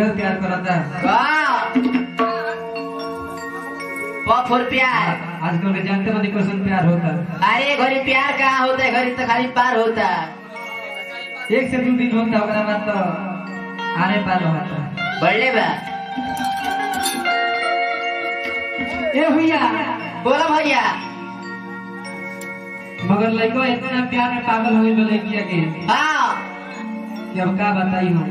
ढेर प्यार करता फुल प्यार। आजकल के जानते बनी कैसन प्यार होता। अरे घरी प्यार कहाँ होता है, घरी तो खाली पार होता। 1 से 2 दिन होता, ओकरा बाद तो आरे पार होता। बढ़ले बा। ए भैया बोला भैया। मगर लड़को इतना प्यार में पागल हो गई लड़किया के। हाँ कि अब का बताई हम।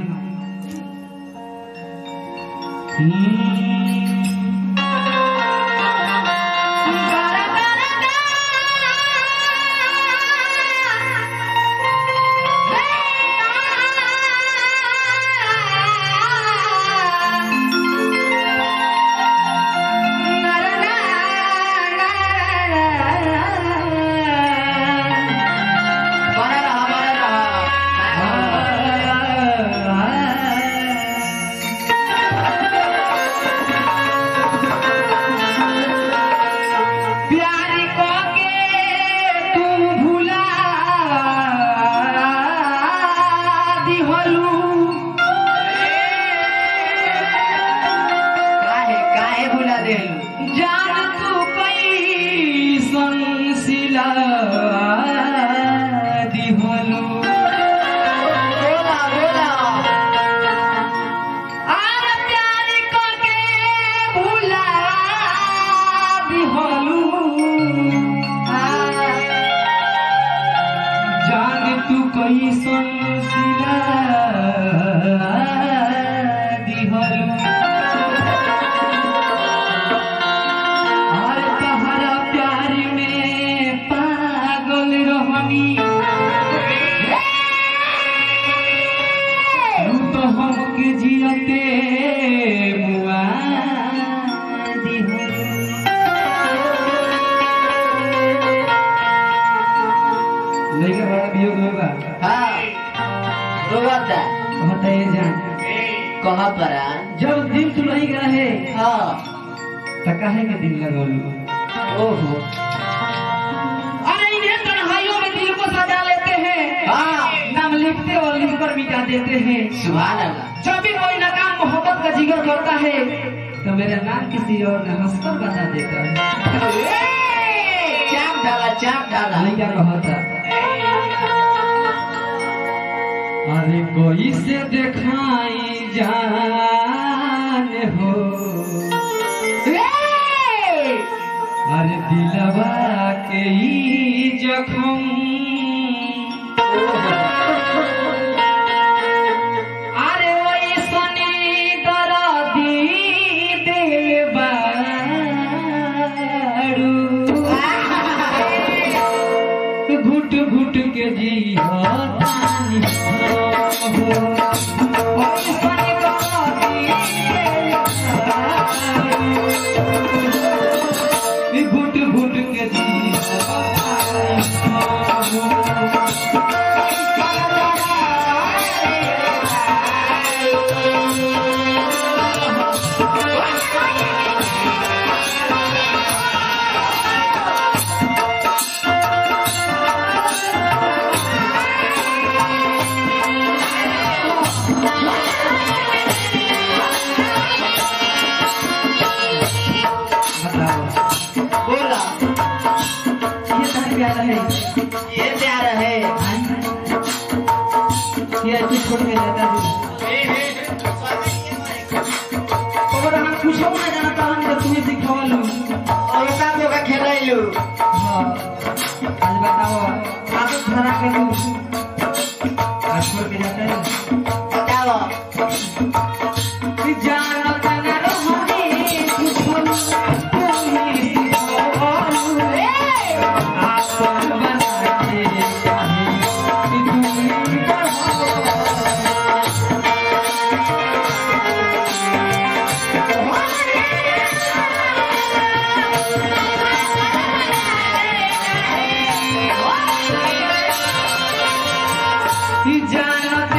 जब दिल सुनाई गया है तो काहे के दिल लगल। ओहो अरे इन्हें तन्हाइयों में दिल को सजा लेते हैं। नाम लिखते और लिखकर मिटा देते हैं। सुभान अल्लाह। जब भी कोई नाकाम मोहब्बत का जिगर करता है तो मेरा नाम किसी और ने हंसकर बता देता है। चाप डाला नहीं क्या कहता। अरे कोई से दिखाई जान हो, अरे दिलवा के जख्म अरे वही सनी दर्दी दिलबारू घुट घुट के जी घुट घुट के जी ये प्यार है। ये तू छोड़ के जाता है। अगर हम कुछ ना जानता हम तो तुम्हें सिखावा लो और का लोग खेलैलू। हां आज बताओ आप धरा के तू आज छोड़ के जाता है। बताओ कि जानता न रहनी कुछ जानत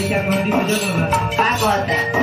लड़का कहती बुझल बा का कहता